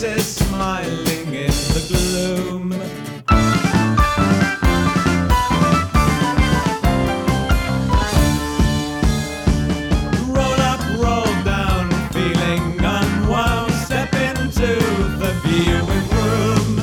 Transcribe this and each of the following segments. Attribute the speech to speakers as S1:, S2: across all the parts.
S1: faces smiling in the gloom. Roll up, roll down, feeling unwound. Step into the viewing room.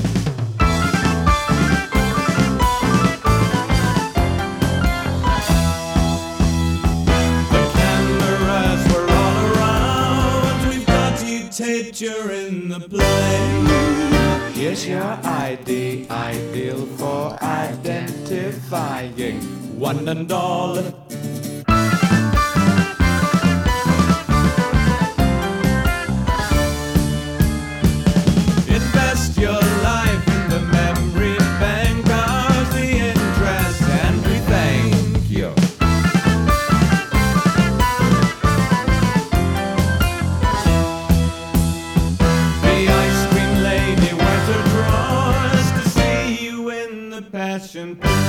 S1: The cameras were all around. We've got you taped, you're in the play. Here's your ID, ideal for identifying one and all. Invest your life in the memory bank of the interest, and we thank you. The ice cream lady went across to see you in the passion play.